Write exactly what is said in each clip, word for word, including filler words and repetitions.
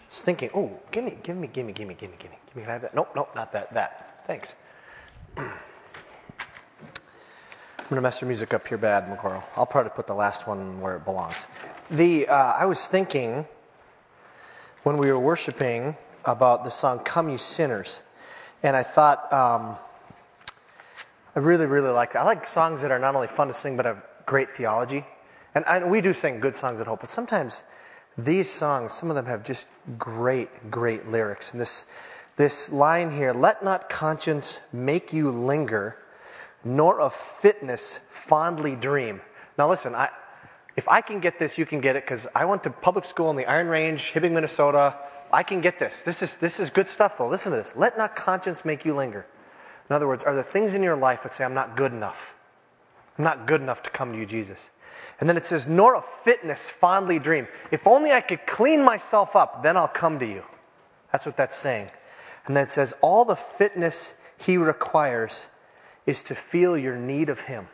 was thinking, oh, give me, give me, give me, give me, give me, give me, give me. Can I have that? Nope, nope, not that. That. Thanks. I'm gonna mess your music up here bad, McCorl. I'll probably put the last one where it belongs. The uh, I was thinking when we were worshiping about the song "Come You Sinners," and I thought um, I really, really like that. I like songs that are not only fun to sing but have great theology. And, and we do sing good songs at Hope, but sometimes these songs, some of them have just great, great lyrics. And this this line here, let not conscience make you linger, nor of fitness fondly dream. Now listen, I, if I can get this, you can get it, because I went to public school in the Iron Range, Hibbing, Minnesota. I can get this. This is this is good stuff, though. Listen to this. Let not conscience make you linger. In other words, are there things in your life that say, I'm not good enough? I'm not good enough to come to you, Jesus. And then it says, nor of fitness fondly dream. If only I could clean myself up, then I'll come to you. That's what that's saying. And then it says, all the fitness he requires is to feel your need of him.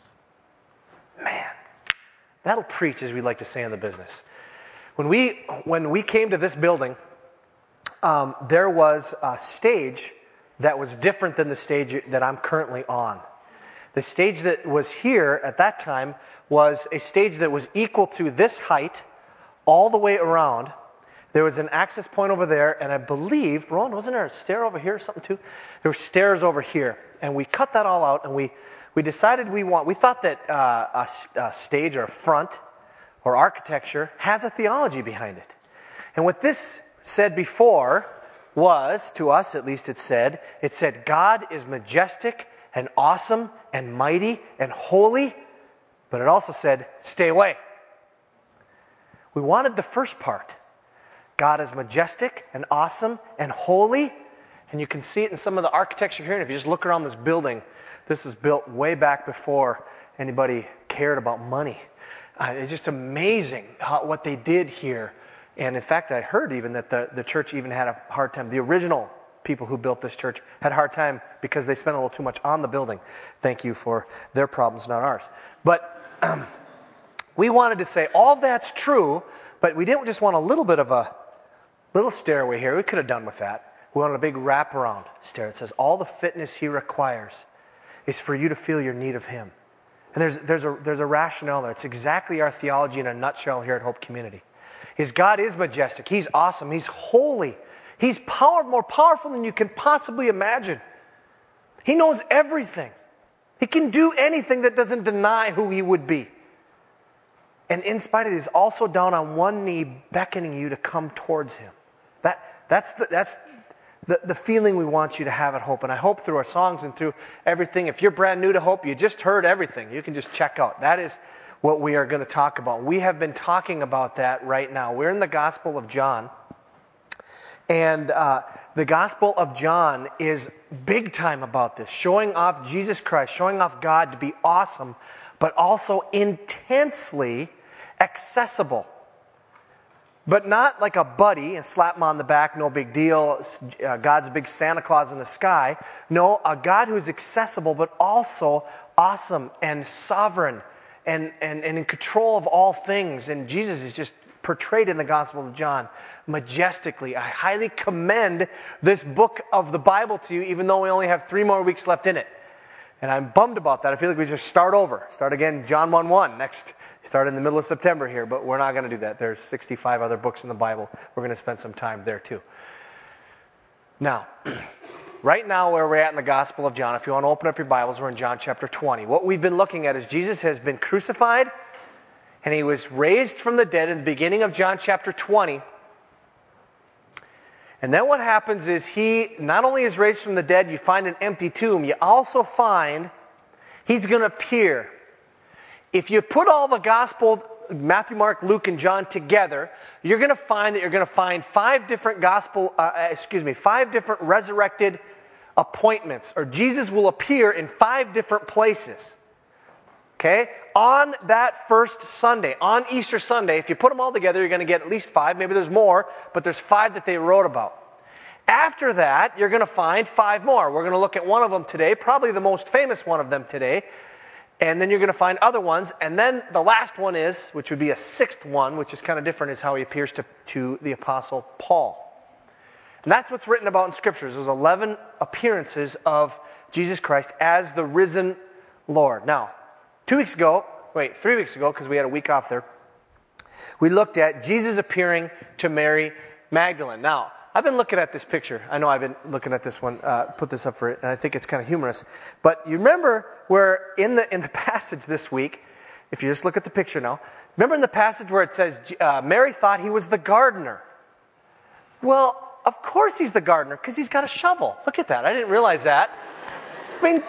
Man, that'll preach, as we like to say in the business. When we when we came to this building, um, there was a stage that was different than the stage that I'm currently on. The stage that was here at that time was a stage that was equal to this height all the way around. There was an access point over there, and I believe, Ron, wasn't there a stair over here or something too? There were stairs over here, and we cut that all out, and we, we decided we want, we thought that uh, a, a stage or a front or architecture has a theology behind it. And what this said before was, to us at least it said, it said, God is majestic and awesome and mighty and holy. But it also said, stay away. We wanted the first part. God is majestic and awesome and holy. And you can see it in some of the architecture here. And if you just look around this building, this was built way back before anybody cared about money. Uh, it's just amazing how, what they did here. And in fact, I heard even that the, the church even had a hard time. The original people who built this church had a hard time because they spent a little too much on the building. Thank you for their problems, not ours. But um, we wanted to say all that's true, but we didn't just want a little bit of a little stairway here. We could have done with that. We wanted a big wraparound stair. It says all the fitness he requires is for you to feel your need of him. And there's there's a there's a rationale there. It's exactly our theology in a nutshell here at Hope Community. His God is majestic. He's awesome. He's holy. He's power, more powerful than you can possibly imagine. He knows everything. He can do anything that doesn't deny who he would be. And in spite of this, he's also down on one knee beckoning you to come towards him. That That's the, that's the, the feeling we want you to have at Hope. And I hope through our songs and through everything, if you're brand new to Hope, you just heard everything. You can just check out. That is what we are going to talk about. We have been talking about that right now. We're in the Gospel of John. And uh, the Gospel of John is big time about this, showing off Jesus Christ, showing off God to be awesome, but also intensely accessible. But not like a buddy and slap him on the back, no big deal, uh, God's a big Santa Claus in the sky. No, a God who's accessible, but also awesome and sovereign and, and, and in control of all things. And Jesus is just portrayed in the Gospel of John majestically. I highly commend this book of the Bible to you, even though we only have three more weeks left in it. And I'm bummed about that. I feel like we just start over. Start again, John one one. Next, start in the middle of September here, but we're not going to do that. There's sixty-five other books in the Bible. We're going to spend some time there too. Now, right now where we're at in the Gospel of John, if you want to open up your Bibles, we're in John chapter twenty. What we've been looking at is Jesus has been crucified and he was raised from the dead in the beginning of John chapter twenty. And then what happens is he not only is raised from the dead, you find an empty tomb, you also find he's going to appear. If you put all the Gospel, Matthew, Mark, Luke, and John together, you're going to find that you're going to find five different Gospel, uh, excuse me, five different resurrected appointments, or Jesus will appear in five different places. Okay? On that first Sunday, on Easter Sunday, if you put them all together, you're going to get at least five. Maybe there's more, but there's five that they wrote about. After that, you're going to find five more. We're going to look at one of them today, probably the most famous one of them today. And then you're going to find other ones. And then the last one is, which would be a sixth one, which is kind of different, is how he appears to, to the Apostle Paul. And that's what's written about in Scriptures. There's eleven appearances of Jesus Christ as the risen Lord. Now, two weeks ago, wait, three weeks ago, because we had a week off there, we looked at Jesus appearing to Mary Magdalene. Now, I've been looking at this picture. I know I've been looking at this one, uh, put this up for it, and I think it's kind of humorous. But you remember where in the in the passage this week, if you just look at the picture now, remember in the passage where it says uh, Mary thought he was the gardener. Well, of course he's the gardener, because he's got a shovel. Look at that. I didn't realize that. I mean,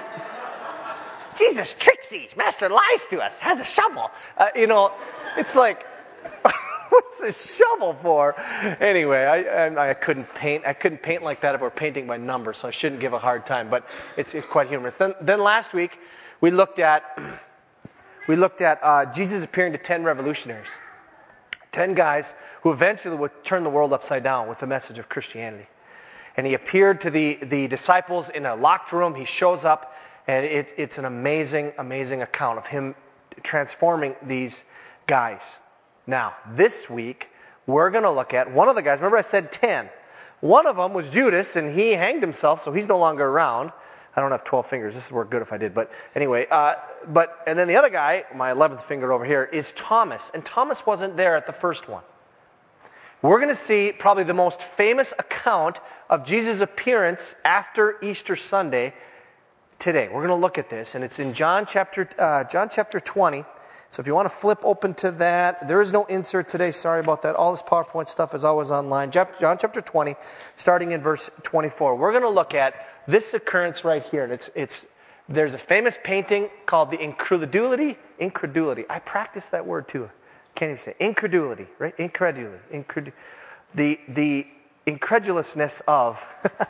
Jesus, tricksy, master lies to us, has a shovel. Uh, you know, it's like, what's this shovel for? Anyway, I, I I couldn't paint. I couldn't paint like that if we're painting by numbers, so I shouldn't give a hard time. But it's, it's quite humorous. Then, then last week we looked at we looked at uh, Jesus appearing to ten revolutionaries, ten guys who eventually would turn the world upside down with the message of Christianity. And he appeared to the the disciples in a locked room. He shows up, and it, it's an amazing, amazing account of him transforming these guys. Now, this week, we're going to look at one of the guys. Remember I said ten. One of them was Judas, and he hanged himself, so he's no longer around. I don't have twelve fingers. This would work good if I did. But anyway, uh, but and then the other guy, my eleventh finger over here, is Thomas. And Thomas wasn't there at the first one. We're going to see probably the most famous account of Jesus' appearance after Easter Sunday today. We're going to look at this, and it's in John chapter uh, John chapter twenty. So if you want to flip open to that, there is no insert today. Sorry about that. All this PowerPoint stuff is always online. John chapter twenty, starting in verse twenty-four. We're going to look at this occurrence right here. And it's it's there's a famous painting called the Incredulity. Incredulity. I practiced that word too. Can't even say incredulity, right? Incredulity. Incredu- the the incredulousness of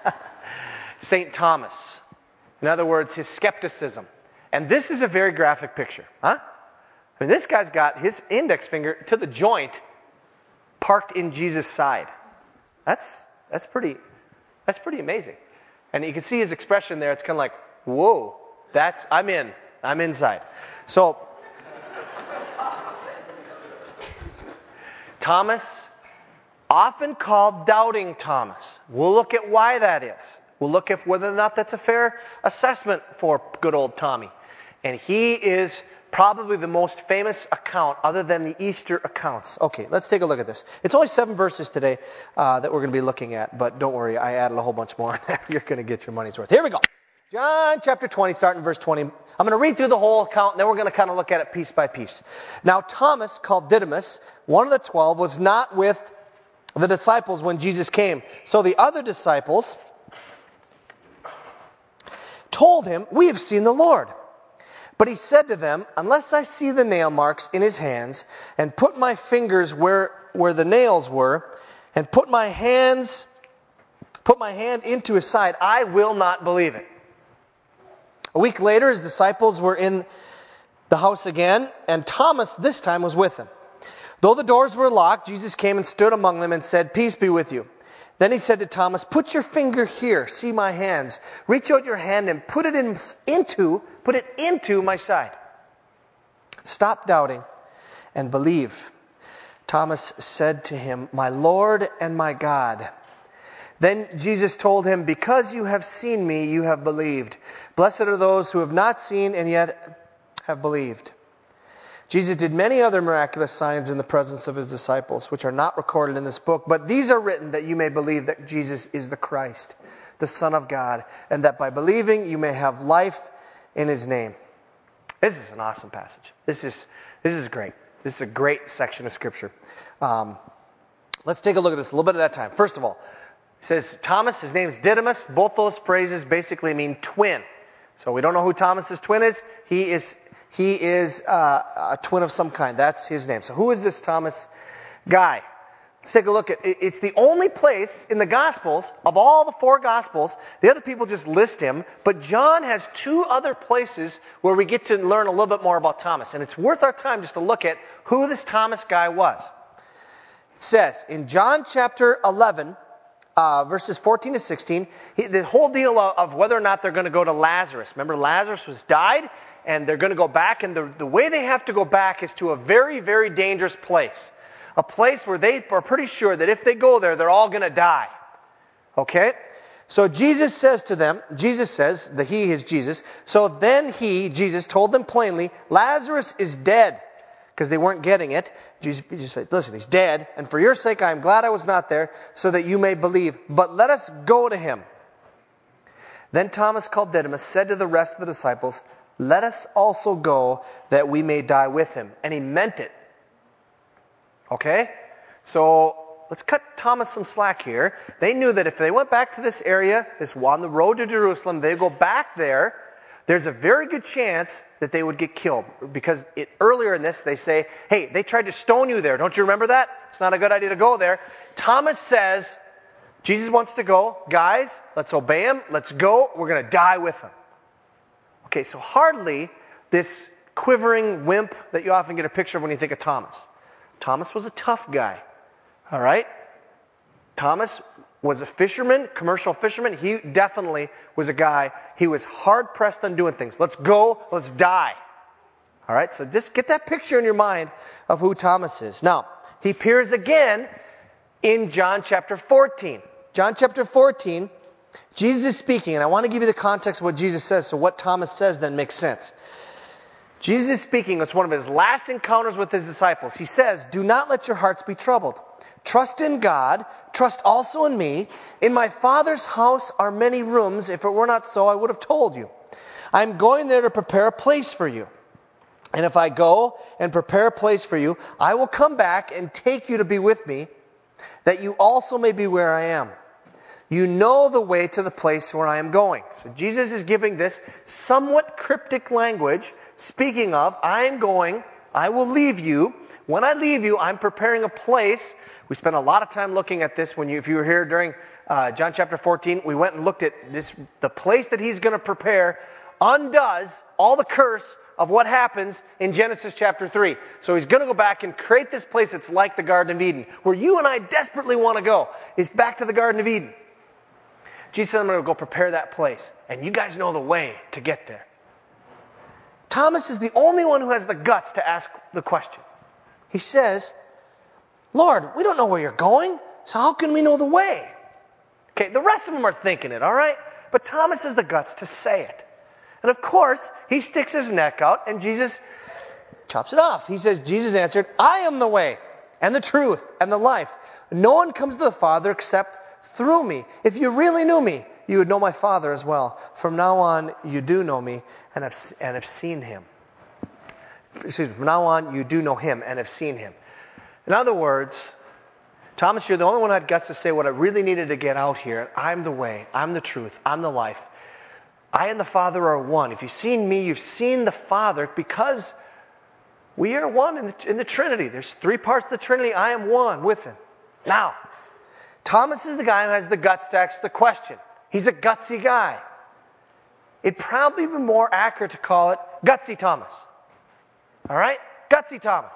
Saint Thomas. In other words, his skepticism. And this is a very graphic picture, huh? I mean, this guy's got his index finger to the joint parked in Jesus' side. That's that's pretty that's pretty amazing. And you can see his expression there. It's kind of like, whoa, that's I'm in. I'm inside. So Thomas, often called Doubting Thomas. We'll look at why that is. We'll look at whether or not that's a fair assessment for good old Tommy. And he is probably the most famous account other than the Easter accounts. Okay, let's take a look at this. It's only seven verses today uh, that we're going to be looking at, but don't worry, I added a whole bunch more. You're going to get your money's worth. Here we go. John chapter twenty, starting verse twenty. I'm going to read through the whole account, and then we're going to kind of look at it piece by piece. Now Thomas, called Didymus, one of the twelve, was not with the disciples when Jesus came. So the other disciples told him, "We have seen the Lord." But he said to them, "Unless I see the nail marks in his hands, and put my fingers where, where the nails were, and put my hands, put my hand into his side, I will not believe it." A week later, his disciples were in the house again, and Thomas this time was with them. Though the doors were locked, Jesus came and stood among them and said, "Peace be with you." Then he said to Thomas, "Put your finger here, see my hands. Reach out your hand and put it in, into, put it into my side. Stop doubting and believe." Thomas said to him, "My Lord and my God." Then Jesus told him, "Because you have seen me, you have believed. Blessed are those who have not seen and yet have believed." Jesus did many other miraculous signs in the presence of his disciples, which are not recorded in this book, but these are written that you may believe that Jesus is the Christ, the Son of God, and that by believing you may have life in his name. This is an awesome passage. This is this is great. This is a great section of Scripture. Um, let's take a look at this a little bit at a time. First of all, it says Thomas, his name is Didymus. Both those phrases basically mean twin. So we don't know who Thomas's twin is. He is He is uh, a twin of some kind. That's his name. So who is this Thomas guy? Let's take a look at it. It's the only place in the Gospels, of all the four Gospels, the other people just list him, but John has two other places where we get to learn a little bit more about Thomas. And it's worth our time just to look at who this Thomas guy was. It says in John chapter eleven, Uh, verses fourteen to sixteen, he, the whole deal of, of whether or not they're going to go to Lazarus. Remember, Lazarus was died, and they're going to go back, and the, the way they have to go back is to a very, very dangerous place. A place where they are pretty sure that if they go there, they're all going to die. Okay? So Jesus says to them, Jesus says, the he is Jesus, so then he, Jesus, told them plainly, Lazarus is dead. Because they weren't getting it. Jesus, Jesus said, listen, he's dead, and for your sake I am glad I was not there, so that you may believe. But let us go to him. Then Thomas called Didymus, said to the rest of the disciples, let us also go, that we may die with him. And he meant it. Okay? So let's cut Thomas some slack here. They knew that if they went back to this area, this on the road to Jerusalem, they go back there, there's a very good chance that they would get killed. Because it, earlier in this, they say, hey, they tried to stone you there. Don't you remember that? It's not a good idea to go there. Thomas says, Jesus wants to go. Guys, let's obey him. Let's go. We're going to die with him. Okay, so hardly this quivering wimp that you often get a picture of when you think of Thomas. Thomas was a tough guy. All right? Thomas was a fisherman, commercial fisherman. He definitely was a guy, he was hard-pressed on doing things. Let's go, let's die. All right, so just get that picture in your mind of who Thomas is. Now, he appears again in John chapter fourteen. John chapter fourteen, Jesus is speaking, and I want to give you the context of what Jesus says, so what Thomas says then makes sense. Jesus is speaking, it's one of his last encounters with his disciples. He says, do not let your hearts be troubled. Trust in God, trust also in me. In my Father's house are many rooms. If it were not so, I would have told you. I'm going there to prepare a place for you. And if I go and prepare a place for you, I will come back and take you to be with me, that you also may be where I am. You know the way to the place where I am going. So Jesus is giving this somewhat cryptic language, speaking of, I am going, I will leave you. When I leave you, I'm preparing a place. We spent a lot of time looking at this when you, if you were here during uh, John chapter fourteen. We went and looked at this. The place that he's going to prepare undoes all the curse of what happens in Genesis chapter three. So he's going to go back and create this place that's like the Garden of Eden, where you and I desperately want to go. Is back to the Garden of Eden. Jesus said, I'm going to go prepare that place, and you guys know the way to get there. Thomas is the only one who has the guts to ask the question. He says, Lord, we don't know where you're going, so how can we know the way? Okay, the rest of them are thinking it, all right? But Thomas has the guts to say it. And of course, he sticks his neck out, and Jesus chops it off. He says, Jesus answered, I am the way, and the truth, and the life. No one comes to the Father except through me. If you really knew me, you would know my Father as well. From now on, you do know me, and have, and have seen him. Excuse me, from now on, you do know him, and have seen him. In other words, Thomas, you're the only one who had guts to say what I really needed to get out here. I'm the way, I'm the truth, I'm the life. I and the Father are one. If you've seen me, you've seen the Father, because we are one in the, in the Trinity. There's three parts of the Trinity. I am one with him. Now, Thomas is the guy who has the guts to ask the question. He's a gutsy guy. It'd probably be more accurate to call it Gutsy Thomas. All right? Gutsy Thomas.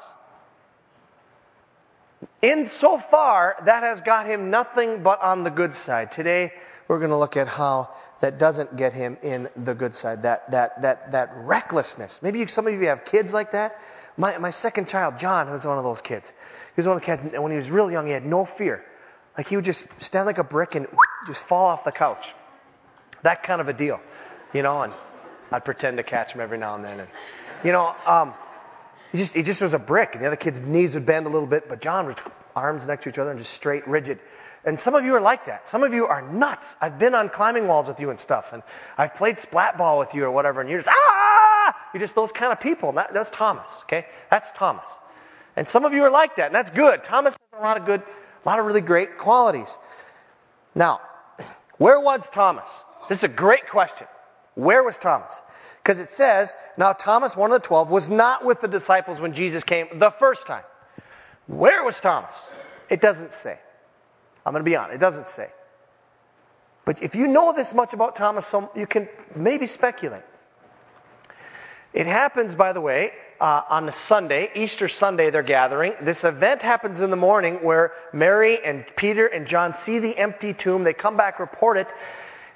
In so far, that has got him nothing but on the good side. Today, we're going to look at how that doesn't get him in the good side. That that that that recklessness. Maybe you, some of you have kids like that. My my second child, John, was one of those kids. He was one of the kids, and when he was real young, he had no fear. Like he would just stand like a brick and just fall off the couch. That kind of a deal, you know. And I'd pretend to catch him every now and then. And you know, um, he just he just was a brick. And the other kids' knees would bend a little bit, but John was arms next to each other and just straight, rigid. And some of you are like that. Some of you are nuts. I've been on climbing walls with you and stuff, and I've played splat ball with you or whatever, and you're just ah, you're just those kind of people. That, that's Thomas. Okay, that's Thomas. And some of you are like that, and that's good. Thomas has a lot of good, a lot of really great qualities. Now, where was Thomas? This is a great question. Where was Thomas? Because it says, now Thomas, one of the twelve, was not with the disciples when Jesus came the first time. Where was Thomas? It doesn't say. I'm going to be honest. It doesn't say. But if you know this much about Thomas, so you can maybe speculate. It happens, by the way, uh, on a Sunday, Easter Sunday, they're gathering. This event happens in the morning where Mary and Peter and John see the empty tomb. They come back, report it.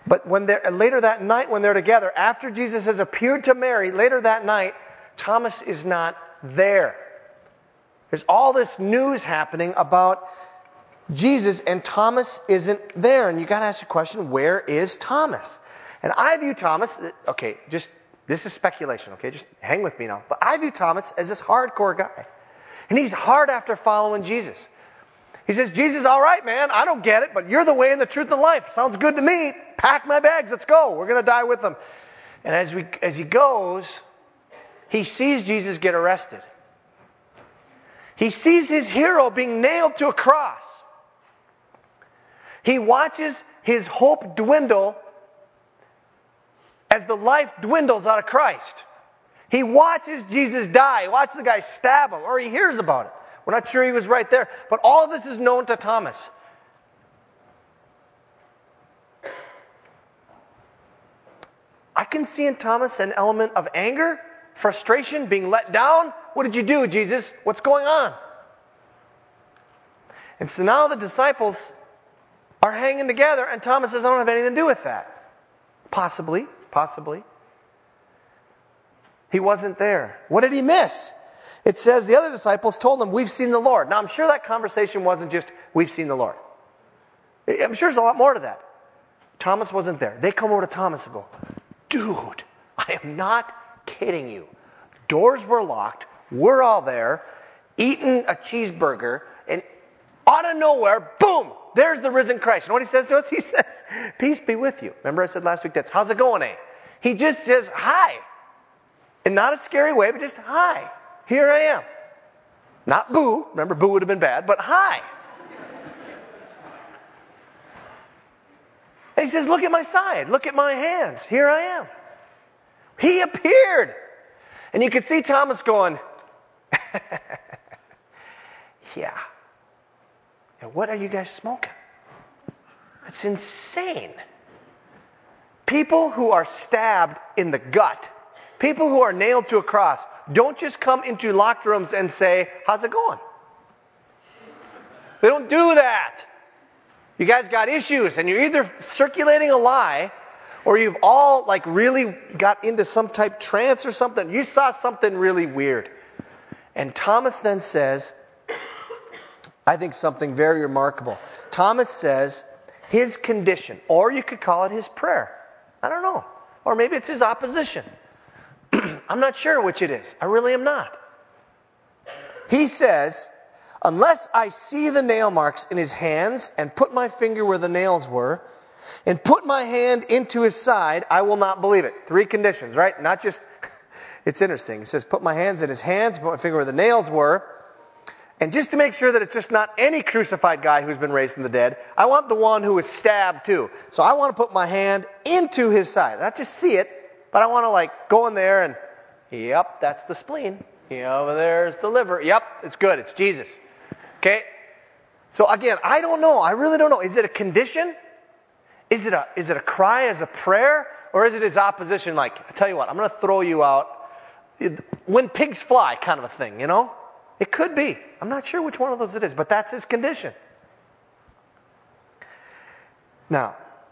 But when they're, later that night when they're together, after Jesus has appeared to Mary, later that night, Thomas is not there. There's all this news happening about Jesus, and Thomas isn't there. And you got to ask the question, where is Thomas? And I view Thomas, okay, just, this is speculation, okay, just hang with me now. But I view Thomas as this hardcore guy. And he's hard after following Jesus. He says, Jesus, all right, man, I don't get it, but you're the way and the truth and life. Sounds good to me. Pack my bags, let's go. We're going to die with him. And as we, as he goes, he sees Jesus get arrested. He sees his hero being nailed to a cross. He watches his hope dwindle as the life dwindles out of Christ. He watches Jesus die. He watches the guy stab him, or he hears about it. We're not sure he was right there. But all of this is known to Thomas. I can see in Thomas an element of anger, frustration, being let down. What did you do, Jesus? What's going on? And so now the disciples are hanging together, and Thomas says, I don't have anything to do with that. Possibly, possibly. He wasn't there. What did he miss? It says the other disciples told him, we've seen the Lord. Now I'm sure that conversation wasn't just, we've seen the Lord. I'm sure there's a lot more to that. Thomas wasn't there. They come over to Thomas and go, dude, I am not kidding you. Doors were locked. We're all there, eating a cheeseburger, and out of nowhere, boom, there's the risen Christ. You know what he says to us? He says, peace be with you. Remember I said last week, that's, how's it going, eh? He just says, hi. In not a scary way, but just, hi. Here I am. Not boo. Remember, boo would have been bad, but hi. And he says, look at my side. Look at my hands. Here I am. He appeared. And you could see Thomas going, yeah. And what are you guys smoking? It's insane. People who are stabbed in the gut, people who are nailed to a cross, don't just come into locked rooms and say, how's it going? They don't do that. You guys got issues, and you're either circulating a lie, or you've all like really got into some type trance or something. You saw something really weird. And Thomas then says, I think something very remarkable. Thomas says his condition, or you could call it his prayer. I don't know. Or maybe it's his opposition. I'm not sure which it is. I really am not. He says, unless I see the nail marks in his hands and put my finger where the nails were and put my hand into his side, I will not believe it. Three conditions, right? Not just, it's interesting. It says, put my hands in his hands, put my finger where the nails were. And just to make sure that it's just not any crucified guy who's been raised from the dead, I want the one who was stabbed too. So I want to put my hand into his side. Not just see it, but I want to like go in there and, yep, that's the spleen. Yeah, over there's the liver. Yep, it's good. It's Jesus. Okay? So again, I don't know. I really don't know. Is it a condition? Is it a, is it a cry as a prayer? Or is it his opposition like, I tell you what, I'm going to throw you out. When pigs fly kind of a thing, you know? It could be. I'm not sure which one of those it is, but that's his condition. Now,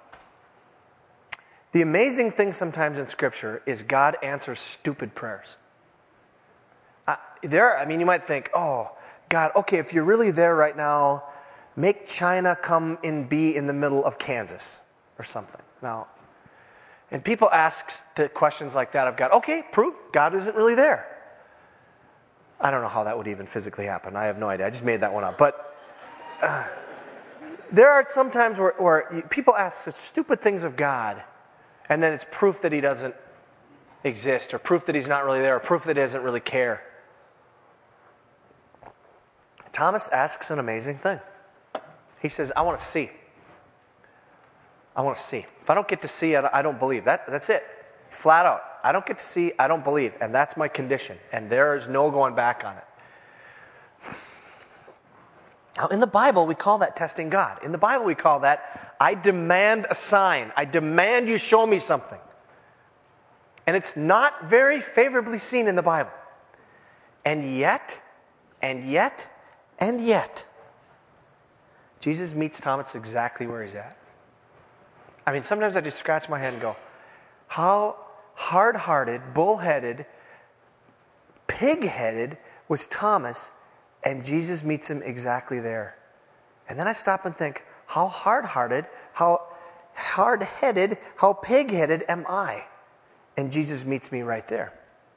the amazing thing sometimes in Scripture is God answers stupid prayers. Uh, there, I mean, you might think, oh, God, okay, if you're really there right now, make China come and be in the middle of Kansas or something. Now, and people ask the questions like that of God. Okay, proof God isn't really there. I don't know how that would even physically happen. I have no idea. I just made that one up. But uh, there are some times where, where people ask such stupid things of God, and then it's proof that he doesn't exist, or proof that he's not really there, or proof that he doesn't really care. Thomas asks an amazing thing. He says, I want to see. I want to see. If I don't get to see, I don't believe. That, that's it. Flat out. I don't get to see, I don't believe. And that's my condition. And there is no going back on it. Now, in the Bible, we call that testing God. In the Bible, we call that, I demand a sign. I demand you show me something. And it's not very favorably seen in the Bible. And yet, and yet, and yet, Jesus meets Thomas exactly where he's at. I mean, sometimes I just scratch my head and go, how hard-hearted, bullheaded, pig-headed was Thomas, and Jesus meets him exactly there. And then I stop and think, how hard-hearted, how hard-headed, how pig-headed am I? And Jesus meets me right there.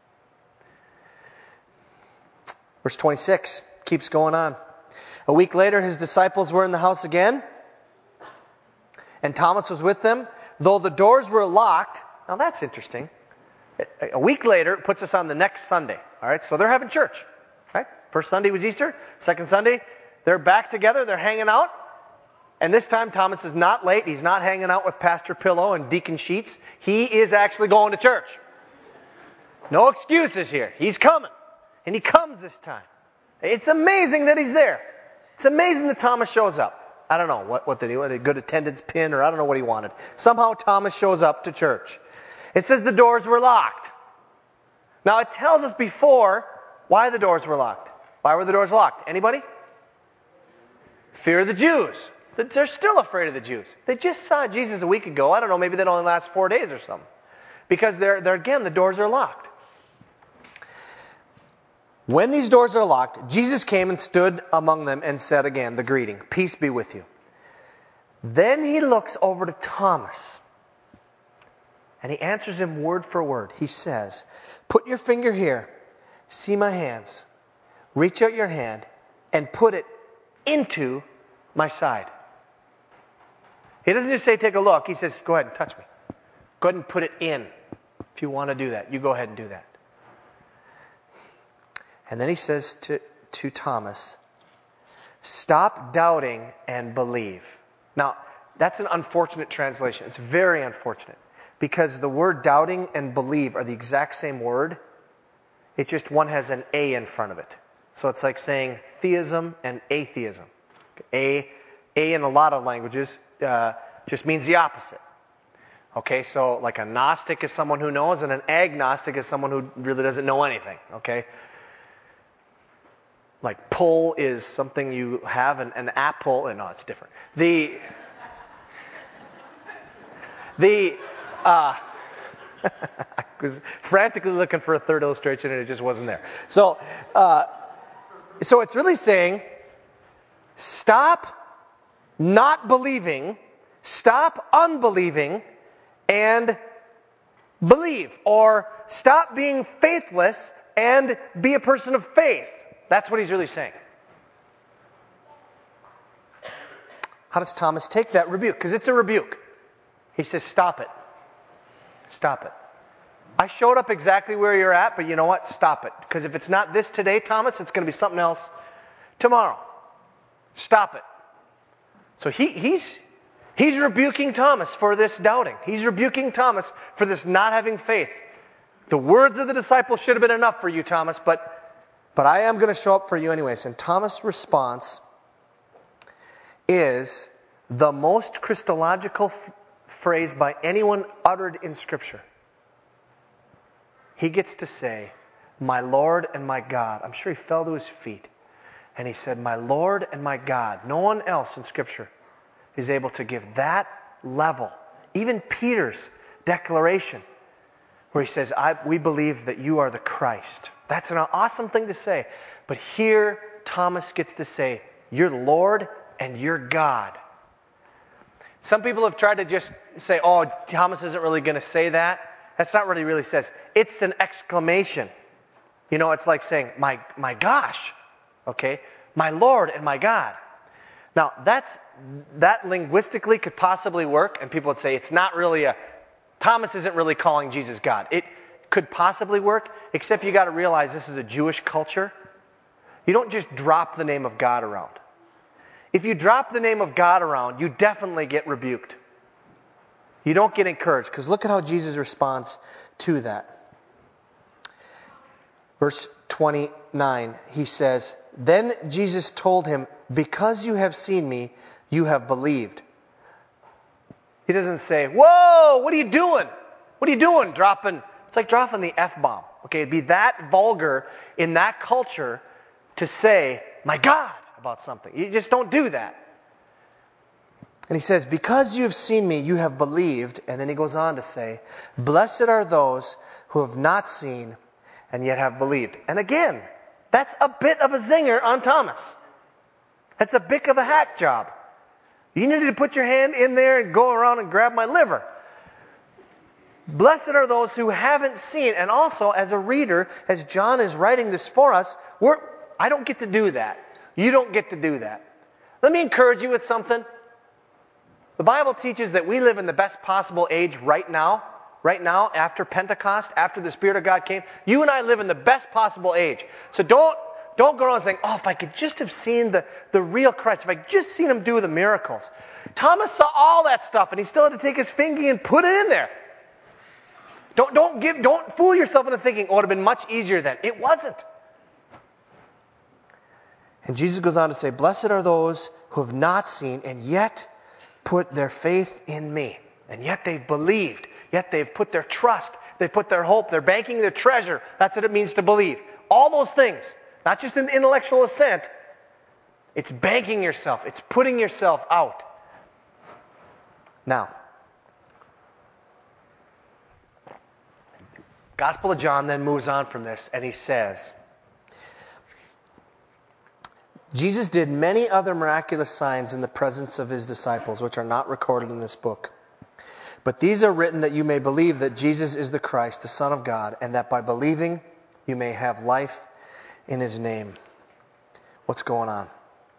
Verse twenty-six keeps going on. A week later, his disciples were in the house again, and Thomas was with them, though the doors were locked. Now that's interesting. A week later, it puts us on the next Sunday. All right, so they're having church. Right? First Sunday was Easter. Second Sunday, they're back together. They're hanging out. And this time, Thomas is not late. He's not hanging out with Pastor Pillow and Deacon Sheets. He is actually going to church. No excuses here. He's coming. And he comes this time. It's amazing that he's there. It's amazing that Thomas shows up. I don't know what, what did he want, a good attendance pin, or I don't know what he wanted. Somehow Thomas shows up to church. It says the doors were locked. Now it tells us before why the doors were locked. Why were the doors locked? Anybody? Fear of the Jews. They're still afraid of the Jews. They just saw Jesus a week ago. I don't know, maybe that only lasts four days or something. Because they're, they're again, the doors are locked. When these doors are locked, Jesus came and stood among them and said again, the greeting, peace be with you. Then he looks over to Thomas and he answers him word for word. He says, put your finger here, see my hands, reach out your hand and put it into my side. He doesn't just say take a look. He says, go ahead and touch me. Go ahead and put it in. If you want to do that, you go ahead and do that. And then he says to, to Thomas, stop doubting and believe. Now, that's an unfortunate translation. It's very unfortunate. Because the word doubting and believe are the exact same word. It's just one has an A in front of it. So it's like saying theism and atheism. A, A in a lot of languages uh, just means the opposite. Okay, so like a Gnostic is someone who knows, and an agnostic is someone who really doesn't know anything. Okay. Like pull is something you have, an, an apple, and no, it's different. The, the, uh, I was frantically looking for a third illustration and it just wasn't there. So, uh, so it's really saying, stop not believing, stop unbelieving, and believe. Or stop being faithless and be a person of faith. That's what he's really saying. How does Thomas take that rebuke? Because it's a rebuke. He says, stop it. Stop it. I showed up exactly where you're at, but you know what? Stop it. Because if it's not this today, Thomas, it's going to be something else tomorrow. Stop it. So he, he's, he's rebuking Thomas for this doubting. He's rebuking Thomas for this not having faith. The words of the disciples should have been enough for you, Thomas, but But I am going to show up for you anyways. And Thomas' response is the most Christological f- phrase by anyone uttered in Scripture. He gets to say, my Lord and my God. I'm sure he fell to his feet. And he said, my Lord and my God. No one else in Scripture is able to give that level. Even Peter's declaration, where he says, I, we believe that you are the Christ. That's an awesome thing to say. But here, Thomas gets to say, you're Lord and you're God. Some people have tried to just say, oh, Thomas isn't really going to say that. That's not what he really says. It's an exclamation. You know, it's like saying, my, my gosh. Okay? My Lord and my God. Now, that's, that linguistically could possibly work. And people would say, it's not really a, Thomas isn't really calling Jesus God. It could possibly work, except you got to realize this is a Jewish culture. You don't just drop the name of God around. If you drop the name of God around, you definitely get rebuked. You don't get encouraged, because look at how Jesus responds to that. Verse twenty-nine, he says, then Jesus told him, because you have seen me, you have believed. He doesn't say, whoa, what are you doing? What are you doing? Dropping, it's like dropping the F-bomb. Okay, it'd be that vulgar in that culture to say, my God, about something. You just don't do that. And he says, because you have seen me, you have believed. And then he goes on to say, blessed are those who have not seen and yet have believed. And again, that's a bit of a zinger on Thomas. That's a bit of a hack job. You needed to put your hand in there and go around and grab my liver. Blessed are those who haven't seen. And also, as a reader, as John is writing this for us, we're, I don't get to do that. You don't get to do that. Let me encourage you with something. The Bible teaches that we live in the best possible age right now. Right now, after Pentecost, after the Spirit of God came. You and I live in the best possible age. So don't, don't go around saying, oh, if I could just have seen the, the real Christ, if I could just seen him do the miracles. Thomas saw all that stuff, and he still had to take his finger and put it in there. Don't, don't, give, don't fool yourself into thinking, oh, it would have been much easier then. It wasn't. And Jesus goes on to say, blessed are those who have not seen and yet put their faith in me. And yet they've believed. Yet they've put their trust. They've put their hope. They're banking their treasure. That's what it means to believe. All those things. Not just an intellectual assent. It's banking yourself. It's putting yourself out. Now, Gospel of John then moves on from this, and he says, Jesus did many other miraculous signs in the presence of his disciples, which are not recorded in this book. But these are written that you may believe that Jesus is the Christ, the Son of God, and that by believing you may have life in his name. What's going on?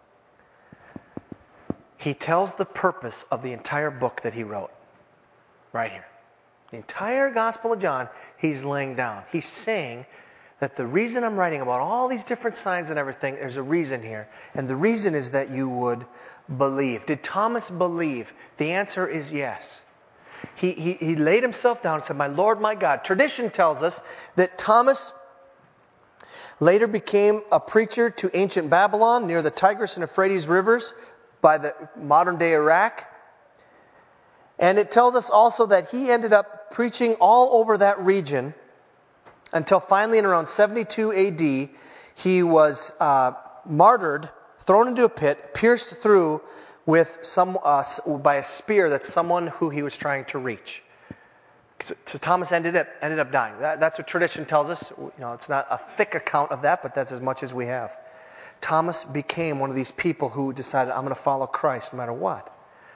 He tells the purpose of the entire book that he wrote. Right here. The entire Gospel of John, he's laying down. He's saying that the reason I'm writing about all these different signs and everything, there's a reason here. And the reason is that you would believe. Did Thomas believe? The answer is yes. He, he, he laid himself down and said, my Lord, my God. Tradition tells us that Thomas later became a preacher to ancient Babylon near the Tigris and Euphrates rivers by the modern-day Iraq. And it tells us also that he ended up preaching all over that region until finally in around seventy-two A D, he was uh, martyred, thrown into a pit, pierced through with some uh, by a spear that someone who he was trying to reach. So, so Thomas ended up ended up dying. That, that's what tradition tells us. You know, it's not a thick account of that, but that's as much as we have. Thomas became one of these people who decided, I'm going to follow Christ no matter what.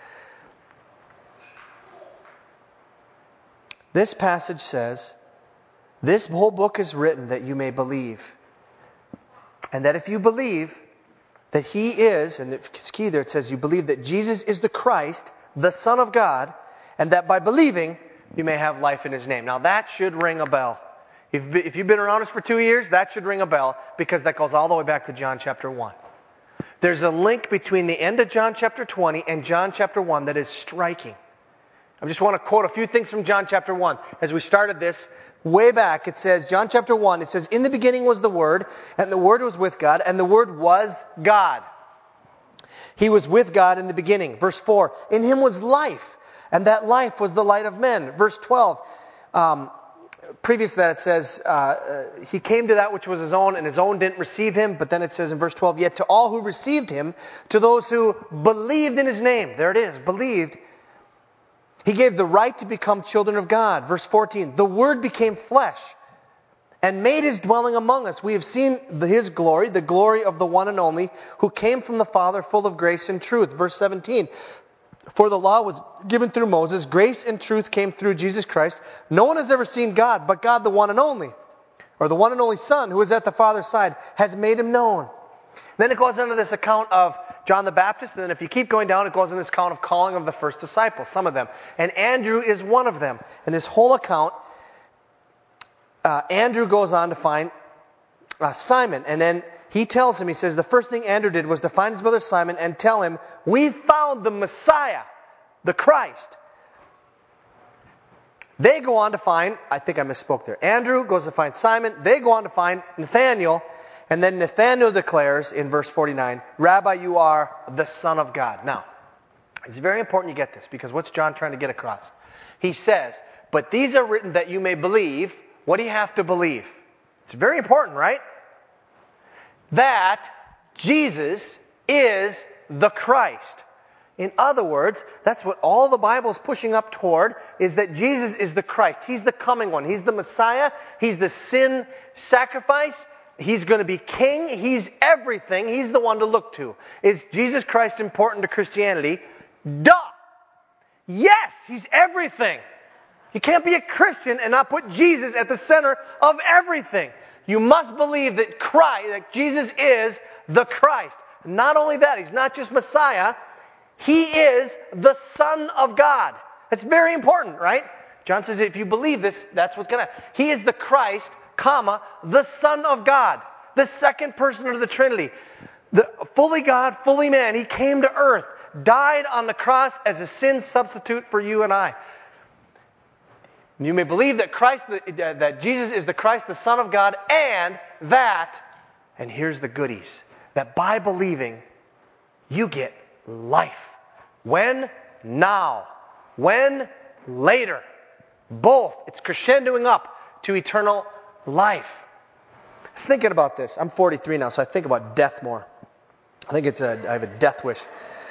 This passage says, this whole book is written that you may believe. And that if you believe that he is, and it's key there, it says you believe that Jesus is the Christ, the Son of God, and that by believing, you may have life in his name. Now that should ring a bell. If, if you've been around us for two years, that should ring a bell, because that goes all the way back to John chapter one. There's a link between the end of John chapter twenty and John chapter one that is striking. I just want to quote a few things from John chapter one. As we started this, way back, it says, John chapter one, it says, in the beginning was the Word, and the Word was with God, and the Word was God. He was with God in the beginning. Verse four, in him was life, and that life was the light of men. Verse twelve, um, previous to that it says, uh, uh, he came to that which was his own, and his own didn't receive him. But then it says in verse twelve, yet to all who received him, to those who believed in his name, there it is, believed, he gave the right to become children of God. Verse fourteen, the Word became flesh and made his dwelling among us. We have seen the, his glory, the glory of the one and only, who came from the Father, full of grace and truth. Verse seventeen, for the law was given through Moses, grace and truth came through Jesus Christ. No one has ever seen God, but God the one and only, or the one and only Son, who is at the Father's side, has made him known. Then it goes into this account of John the Baptist, and then if you keep going down, it goes into this account of calling of the first disciples, some of them. And Andrew is one of them. And this whole account, uh, Andrew goes on to find uh, Simon. And then he tells him, he says, the first thing Andrew did was to find his brother Simon and tell him, we found the Messiah, the Christ. They go on to find, I think I misspoke there. Andrew goes to find Simon. They go on to find Nathanael. And then Nathanael declares in verse forty-nine, Rabbi, you are the Son of God. Now, it's very important you get this, because what's John trying to get across? He says, but these are written that you may believe. What do you have to believe? It's very important, right? That Jesus is the Christ. In other words, that's what all the Bible is pushing up toward, is that Jesus is the Christ. He's the coming one. He's the Messiah. He's the sin sacrifice. He's going to be king. He's everything. He's the one to look to. Is Jesus Christ important to Christianity? Duh! Yes, He's everything. You can't be a Christian and not put Jesus at the center of everything. You must believe that Christ, that Jesus is the Christ. Not only that, He's not just Messiah. He is the Son of God. That's very important, right? John says if you believe this, that's what's going to happen. He is the Christ, comma, the Son of God. The second person of the Trinity. The fully God, fully man. He came to earth, died on the cross as a sin substitute for you and I. You may believe that Christ, that Jesus is the Christ, the Son of God, and that, and here's the goodies, that by believing, you get life. When? Now. When? Later. Both. It's crescendoing up to eternal life. I was thinking about this. I'm forty-three now, so I think about death more. I think it's a, I have a death wish.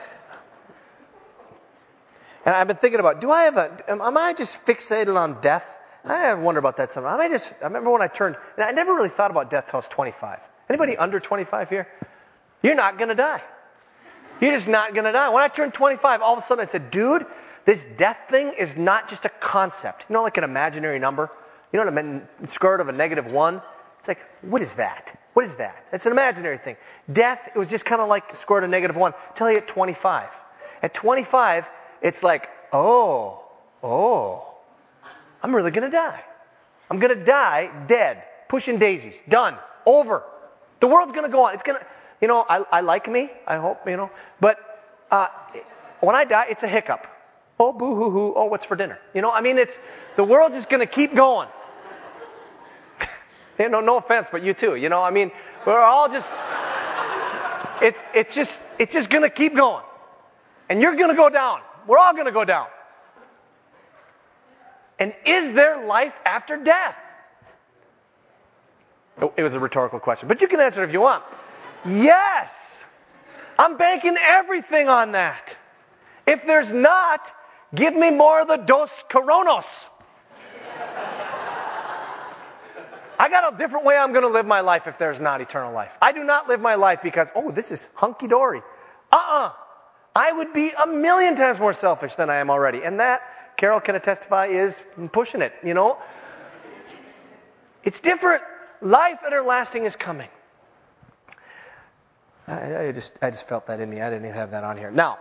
And I've been thinking about, do I have a, am, am I just fixated on death? I wonder about that sometimes. I just, I remember when I turned, and I never really thought about death till I was twenty-five. Anybody under twenty-five here? You're not going to die. You're just not going to die. When I turned twenty-five, all of a sudden I said, dude, this death thing is not just a concept. You know, like an imaginary number? You know what I mean? Square root of a negative one? It's like, what is that? What is that? It's an imaginary thing. Death, it was just kind of like square root of negative one. Till you hit twenty-five. At twenty-five, it's like, oh, oh, I'm really going to die. I'm going to die dead, pushing daisies, done, over. The world's going to go on. It's going to, you know, I, I like me, I hope, you know, but uh, when I die, it's a hiccup. Oh, boo-hoo-hoo, oh, what's for dinner? You know, I mean, it's, the world's just going to keep going. You know, no offense, but you too, you know, I mean, we're all just, it's, it's just, it's just going to keep going. And you're going to go down. We're all going to go down. And is there life after death? Oh, it was a rhetorical question, but you can answer it if you want. Yes! I'm banking everything on that. If there's not, give me more of the dos coronos. I got a different way I'm going to live my life if there's not eternal life. I do not live my life because, oh, this is hunky-dory. Uh-uh. I would be a million times more selfish than I am already. And that, Carol can testify, is pushing it, you know. It's different. Life everlasting is coming. I, I just I just felt that in me. I didn't even have that on here. Now,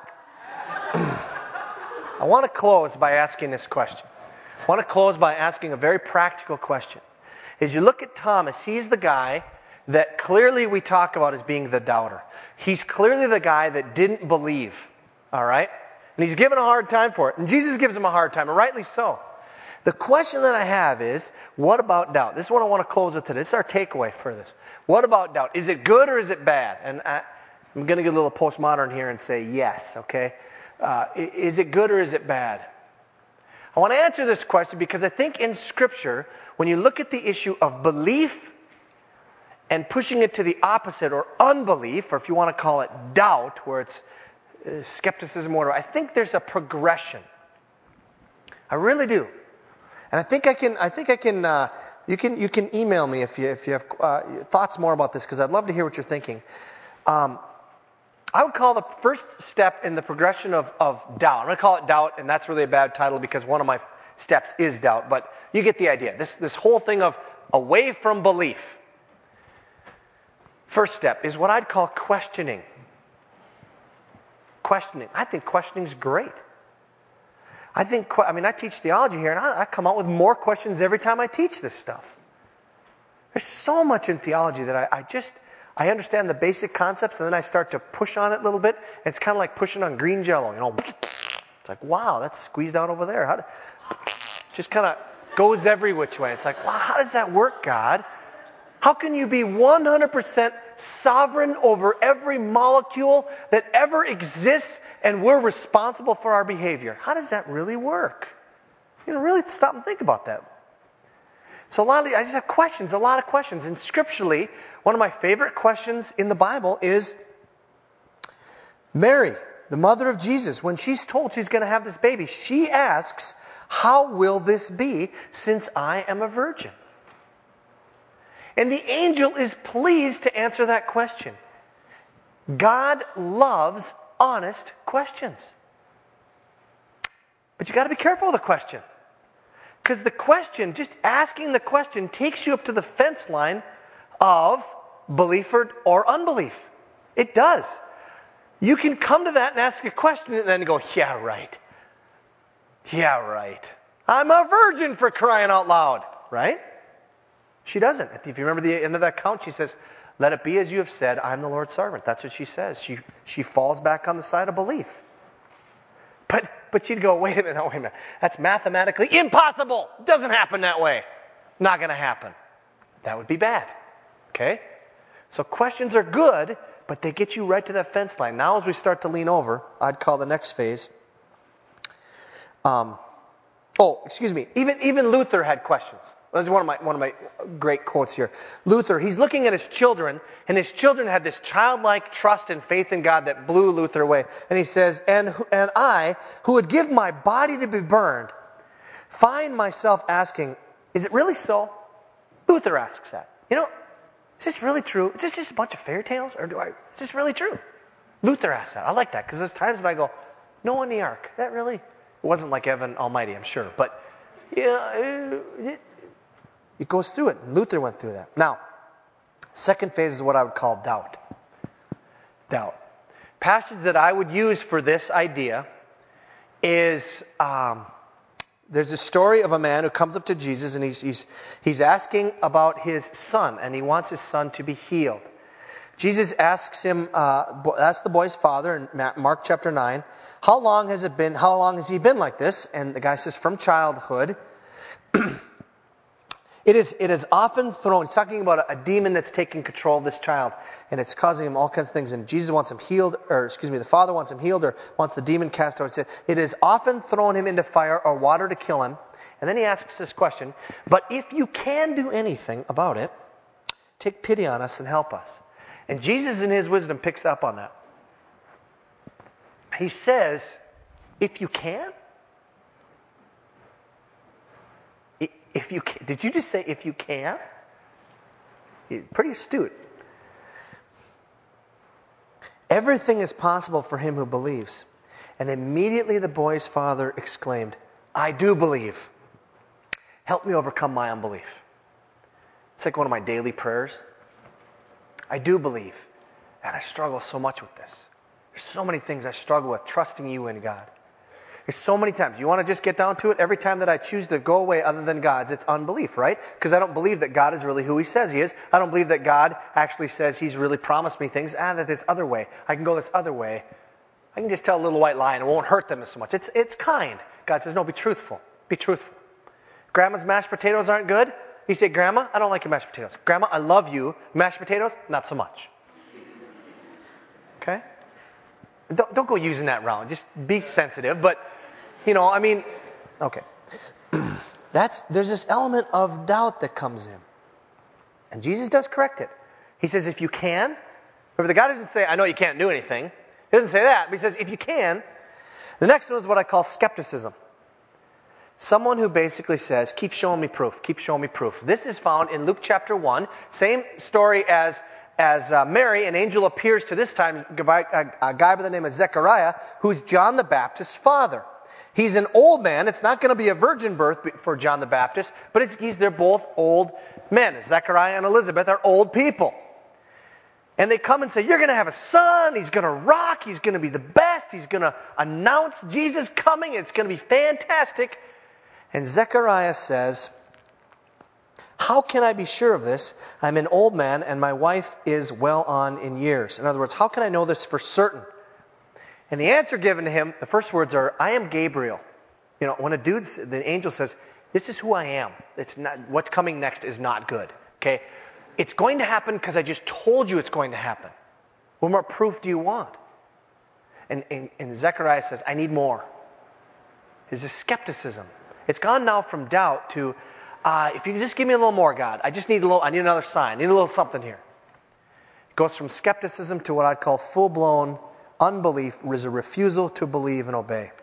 I want to close by asking this question. I want to close by asking a very practical question. As you look at Thomas, he's the guy that clearly we talk about as being the doubter. He's clearly the guy that didn't believe, all right? And he's given a hard time for it. And Jesus gives him a hard time, and rightly so. The question that I have is, what about doubt? This is what I want to close with today. This is our takeaway for this. What about doubt? Is it good or is it bad? And I, I'm going to get a little postmodern here and say yes, okay? Uh, is it good or is it bad? I want to answer this question because I think in Scripture, when you look at the issue of belief and pushing it to the opposite, or unbelief, or if you want to call it doubt, where it's uh, skepticism, or whatever, I think there's a progression. I really do. And I think I can, I think I can, uh, you can, you can email me if you, if you have uh, thoughts more about this, because I'd love to hear what you're thinking. Um, I would call the first step in the progression of, of doubt. I'm going to call it doubt, and that's really a bad title because one of my steps is doubt, but you get the idea. This, this whole thing of away from belief. First step is what I'd call questioning. Questioning. I think questioning is great. I think, I mean, I teach theology here, and I, I come out with more questions every time I teach this stuff. There's so much in theology that I, I just, I understand the basic concepts, and then I start to push on it a little bit. And it's kind of like pushing on green jello, you know. It's like, wow, that's squeezed out over there. How do, just kind of goes every which way. It's like, wow, how does that work, God? How can you be one hundred percent sovereign over every molecule that ever exists, and we're responsible for our behavior? How does that really work? You know, really stop and think about that. So a lot of the, I just have questions, a lot of questions. And scripturally, one of my favorite questions in the Bible is, Mary, the mother of Jesus, when she's told she's going to have this baby, she asks, how will this be since I am a virgin? And the angel is pleased to answer that question. God loves honest questions. But you got to be careful with the question. Because the question, just asking the question, takes you up to the fence line of belief or, or unbelief. It does. You can come to that and ask a question and then go, yeah, right. Yeah, right. I'm a virgin, for crying out loud. Right? She doesn't. If you remember the end of that count, she says, let it be as you have said, I'm the Lord's servant. That's what she says. She she falls back on the side of belief. But but she'd go, wait a minute, wait a minute. That's mathematically impossible. It doesn't happen that way. Not going to happen. That would be bad. Okay? So questions are good, but they get you right to that fence line. Now as we start to lean over, I'd call the next phase. Um, oh, excuse me. Even even Luther had questions. That's one of my one of my great quotes here. Luther, he's looking at his children, and his children had this childlike trust and faith in God that blew Luther away. And he says, and, and I, who would give my body to be burned, find myself asking, is it really so? Luther asks that. You know, is this really true? Is this just a bunch of fairy tales? Or do I, is this really true? Luther asks that. I like that, because there's times when I go, Noah and the ark, that really? It wasn't like Evan Almighty, I'm sure. But, yeah, it, it, It goes through it. Luther went through that. Now, second phase is what I would call doubt. Doubt. Passage that I would use for this idea is, um, there's a story of a man who comes up to Jesus and he's, he's, he's asking about his son, and he wants his son to be healed. Jesus asks him, uh, asks the boy's father in Mark chapter nine, how long has it been, how long has he been like this? And the guy says, from childhood. It is, it is often thrown, it's talking about a, a demon that's taking control of this child, and it's causing him all kinds of things, and Jesus wants him healed, or excuse me, the father wants him healed, or wants the demon cast out. It is often thrown him into fire or water to kill him. And then he asks this question, but if you can do anything about it, take pity on us and help us. And Jesus in his wisdom picks up on that. He says, if you can? If you can, did you just say if you can? Pretty astute. Everything is possible for him who believes. And immediately the boy's father exclaimed, I do believe. Help me overcome my unbelief. It's like one of my daily prayers. I do believe. And I struggle so much with this. There's so many things I struggle with, trusting you in God. There's so many times. You want to just get down to it? Every time that I choose to go away other than God's, it's unbelief, right? Because I don't believe that God is really who he says he is. I don't believe that God actually says he's really promised me things. Ah, that this other way. I can go this other way. I can just tell a little white lie and it won't hurt them so much. It's, it's kind. God says, no, be truthful. Be truthful. Grandma's mashed potatoes aren't good. You say, Grandma, I don't like your mashed potatoes. Grandma, I love you. Mashed potatoes, not so much. Okay? Don't, don't go using that round. Just be sensitive. But, you know, I mean, okay. That's, there's this element of doubt that comes in. And Jesus does correct it. He says, if you can. Remember, the guy doesn't say, I know you can't do anything. He doesn't say that. But he says, if you can. The next one is what I call skepticism. Someone who basically says, keep showing me proof. Keep showing me proof. This is found in Luke chapter one. Same story as As uh, Mary, an angel appears to this time, a, a guy by the name of Zechariah, who's John the Baptist's father. He's an old man. It's not going to be a virgin birth for John the Baptist, but it's, he's, they're both old men. Zechariah and Elizabeth are old people. And they come and say, you're going to have a son. He's going to rock. He's going to be the best. He's going to announce Jesus coming. It's going to be fantastic. And Zechariah says, how can I be sure of this? I'm an old man and my wife is well on in years. In other words, how can I know this for certain? And the answer given to him, the first words are, I am Gabriel. You know, when a dude, the angel says, this is who I am. It's not, what's coming next is not good. Okay? It's going to happen because I just told you it's going to happen. What more proof do you want? And, and, and Zechariah says, I need more. There's a skepticism. It's gone now from doubt to, Uh, if you can just give me a little more, God. I just need a little, I need another sign. I need a little something here. It goes from skepticism to what I'd call full-blown Unbelief is a refusal to believe and obey.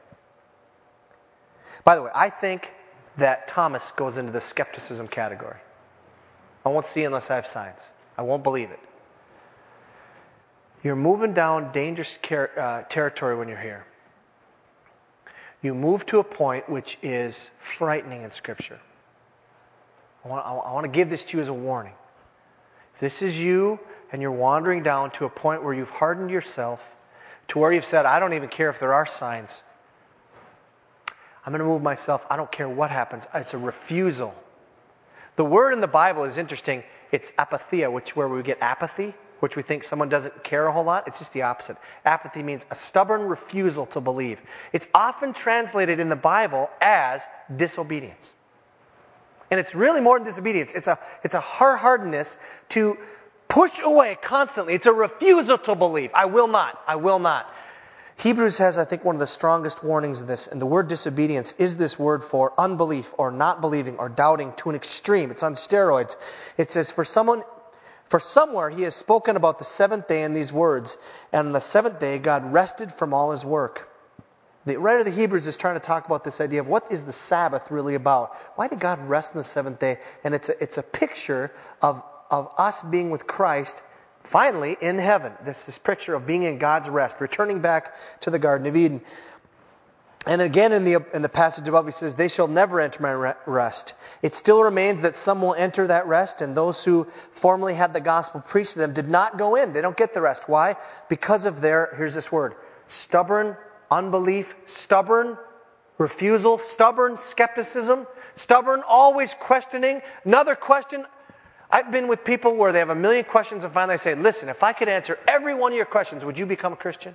By the way, I think that Thomas goes into the skepticism category. I won't see unless I have signs. I won't believe it. You're moving down dangerous car- uh, territory when you're here. You move to a point which is frightening in Scripture. I want, I want to give this to you as a warning. If this is you and you're wandering down to a point where you've hardened yourself, to where you've said, I don't even care if there are signs. I'm going to move myself. I don't care what happens. It's a refusal. The word in the Bible is interesting. It's apatheia, which where we get apathy, which we think someone doesn't care a whole lot. It's just the opposite. Apathy means a stubborn refusal to believe. It's often translated in the Bible as disobedience. And it's really more than disobedience. It's a, it's a hard-hardness to push away constantly. It's a refusal to believe. I will not. I will not. Hebrews has, I think, one of the strongest warnings of this. And the word disobedience is this word for unbelief or not believing or doubting to an extreme. It's on steroids. It says, for someone, for somewhere he has spoken about the seventh day in these words. And on the seventh day, God rested from all his work. The writer of the Hebrews is trying to talk about this idea of what is the Sabbath really about? Why did God rest on the seventh day? And it's a, it's a picture of, of us being with Christ finally in heaven. This this picture of being in God's rest, returning back to the Garden of Eden. And again in the in the passage above he says, they shall never enter my rest. It still remains that some will enter that rest, and those who formerly had the gospel preached to them did not go in. They don't get the rest. Why? Because of their, here's this word, stubborn unbelief, stubborn refusal, stubborn skepticism, stubborn always questioning. Another question, I've been with people where they have a million questions and finally I say, listen, if I could answer every one of your questions, would you become a Christian?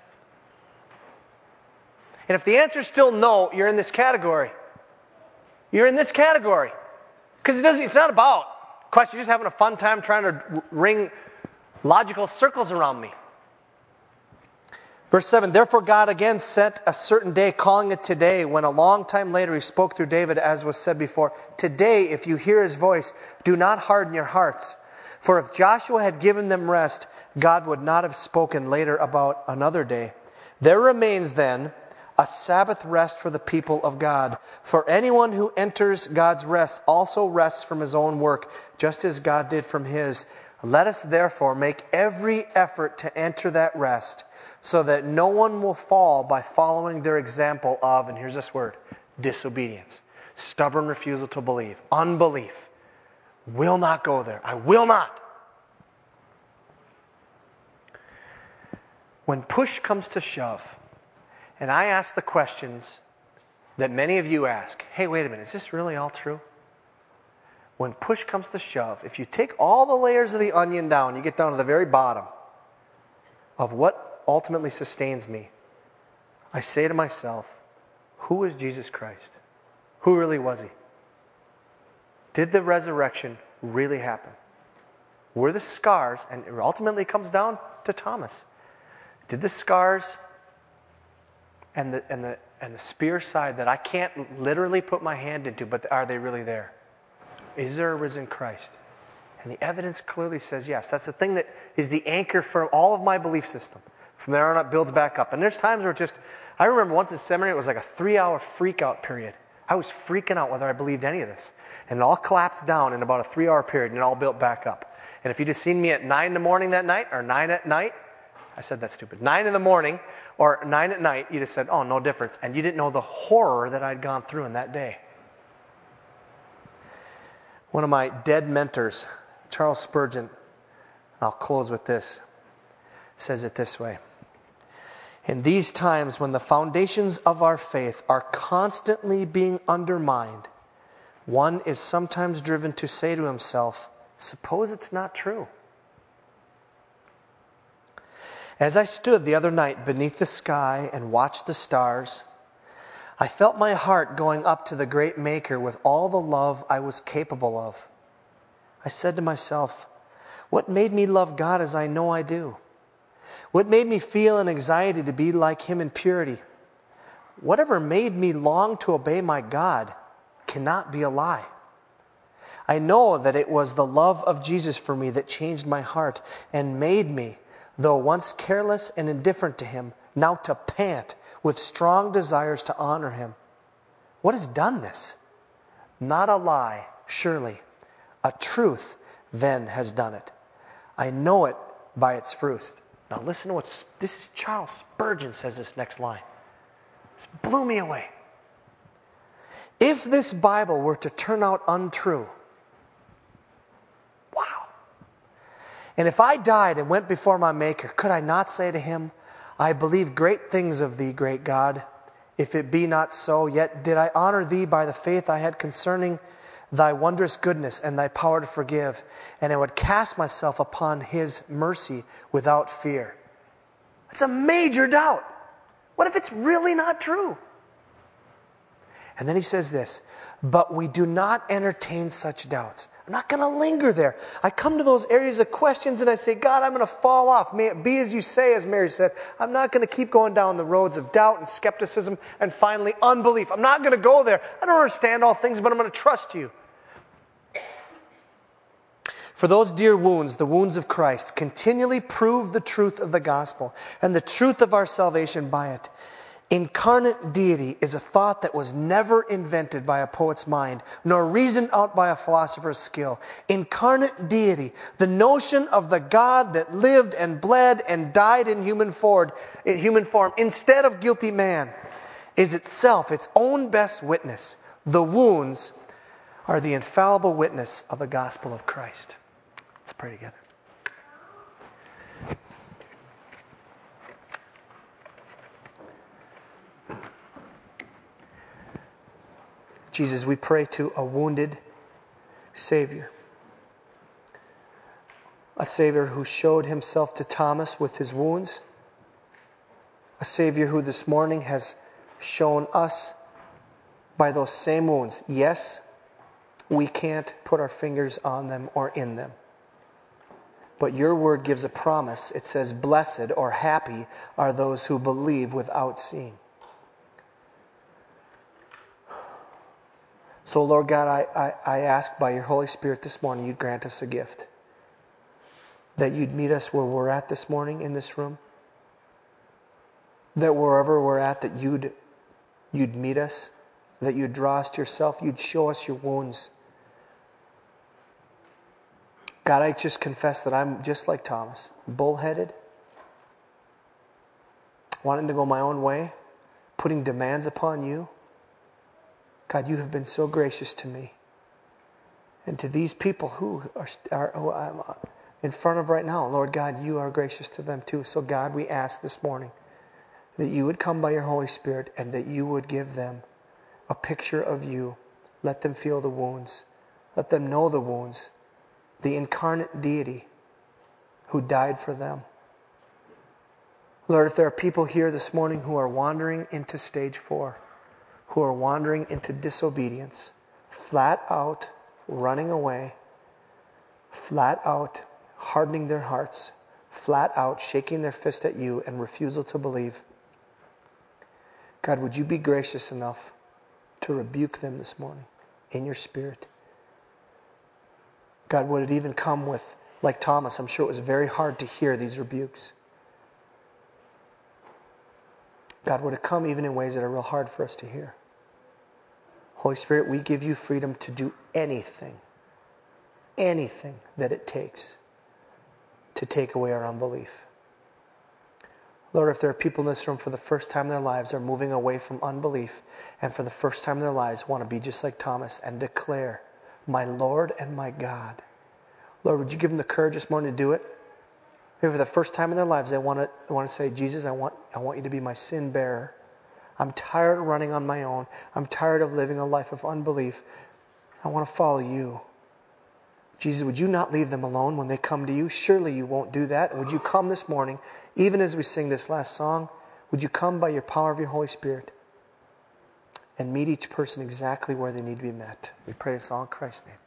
And if the answer is still no, you're in this category. You're in this category. Because it doesn't, it's not about questions, you're just having a fun time trying to ring logical circles around me. Verse seven, therefore God again set a certain day, calling it today, when a long time later he spoke through David, as was said before. Today, if you hear his voice, do not harden your hearts. For if Joshua had given them rest, God would not have spoken later about another day. There remains then a Sabbath rest for the people of God. For anyone who enters God's rest also rests from his own work, just as God did from his. Let us therefore make every effort to enter that rest, so that no one will fall by following their example of, and here's this word, disobedience, stubborn refusal to believe, unbelief. Will not go there. I will not. When push comes to shove, and I ask the questions that many of you ask, hey, wait a minute, is this really all true? When push comes to shove, if you take all the layers of the onion down, you get down to the very bottom of what ultimately sustains me, I say to myself, who is Jesus Christ? Who really was he? Did the resurrection really happen? Were the scars, and it ultimately comes down to Thomas, did the scars and the and the and the spear side that I can't literally put my hand into, but are they really there? Is there a risen Christ? And the evidence clearly says yes. That's the thing that is the anchor for all of my belief system. From there on, it builds back up. And there's times where it just, I remember once in seminary, it was like a three-hour freak-out period. I was freaking out whether I believed any of this. And it all collapsed down in about a three-hour period, and it all built back up. And if you'd have seen me at nine in the morning that night, or nine at night, I said that's stupid, nine in the morning, or nine at night, you'd have said, oh, no difference. And you didn't know the horror that I'd gone through in that day. One of my dead mentors, Charles Spurgeon, and I'll close with this, says it this way. In these times when the foundations of our faith are constantly being undermined, one is sometimes driven to say to himself, suppose it's not true. As I stood the other night beneath the sky and watched the stars, I felt my heart going up to the great Maker with all the love I was capable of. I said to myself, what made me love God as I know I do? What made me feel an anxiety to be like him in purity? Whatever made me long to obey my God cannot be a lie. I know that it was the love of Jesus for me that changed my heart and made me, though once careless and indifferent to him, now to pant with strong desires to honor him. What has done this? Not a lie, surely. A truth then has done it. I know it by its fruits. Now listen to what this is. Charles Spurgeon says this next line. This blew me away. If this Bible were to turn out untrue, wow. And if I died and went before my Maker, could I not say to him, I believe great things of thee, great God. If it be not so, yet did I honor thee by the faith I had concerning thy wondrous goodness and thy power to forgive, and I would cast myself upon his mercy without fear. It's a major doubt. What if it's really not true? And then he says this, but we do not entertain such doubts. I'm not going to linger there. I come to those areas of questions and I say, God, I'm going to fall off. May it be as you say, as Mary said. I'm not going to keep going down the roads of doubt and skepticism and finally unbelief. I'm not going to go there. I don't understand all things, but I'm going to trust you. For those dear wounds, the wounds of Christ, continually prove the truth of the gospel and the truth of our salvation by it. Incarnate deity is a thought that was never invented by a poet's mind, nor reasoned out by a philosopher's skill. Incarnate deity, the notion of the God that lived and bled and died in human form, in human form instead of guilty man, is itself its own best witness. The wounds are the infallible witness of the gospel of Christ. Let's pray together. Jesus, we pray to a wounded Savior. A Savior who showed himself to Thomas with his wounds. A Savior who this morning has shown us by those same wounds. Yes, we can't put our fingers on them or in them. But your word gives a promise. It says, blessed or happy are those who believe without seeing. So, Lord God, I, I, I ask by your Holy Spirit this morning, you'd grant us a gift. That you'd meet us where we're at this morning in this room. That wherever we're at, that you'd, you'd meet us. That you'd draw us to yourself. You'd show us your wounds. God, I just confess that I'm just like Thomas. Bullheaded. Wanting to go my own way. Putting demands upon you. God, you have been so gracious to me. And to these people who are, are who I'm in front of right now, Lord God, you are gracious to them too. So God, we ask this morning that you would come by your Holy Spirit and that you would give them a picture of you. Let them feel the wounds. Let them know the wounds. The incarnate deity who died for them. Lord, if there are people here this morning who are wandering into stage four, who are wandering into disobedience, flat out running away, flat out hardening their hearts, flat out shaking their fist at you and refusal to believe. God, would you be gracious enough to rebuke them this morning in your Spirit? God, would it even come with, like Thomas, I'm sure it was very hard to hear these rebukes. God, would it come even in ways that are real hard for us to hear? Holy Spirit, we give you freedom to do anything, anything that it takes to take away our unbelief. Lord, if there are people in this room for the first time in their lives are moving away from unbelief and for the first time in their lives want to be just like Thomas and declare, my Lord and my God. Lord, would you give them the courage this morning to do it? Maybe for the first time in their lives they want to, they want to say, Jesus, I want, I want you to be my sin bearer. I'm tired of running on my own. I'm tired of living a life of unbelief. I want to follow you. Jesus, would you not leave them alone when they come to you? Surely you won't do that. And would you come this morning, even as we sing this last song, would you come by your power of your Holy Spirit and meet each person exactly where they need to be met? We pray this all in Christ's name.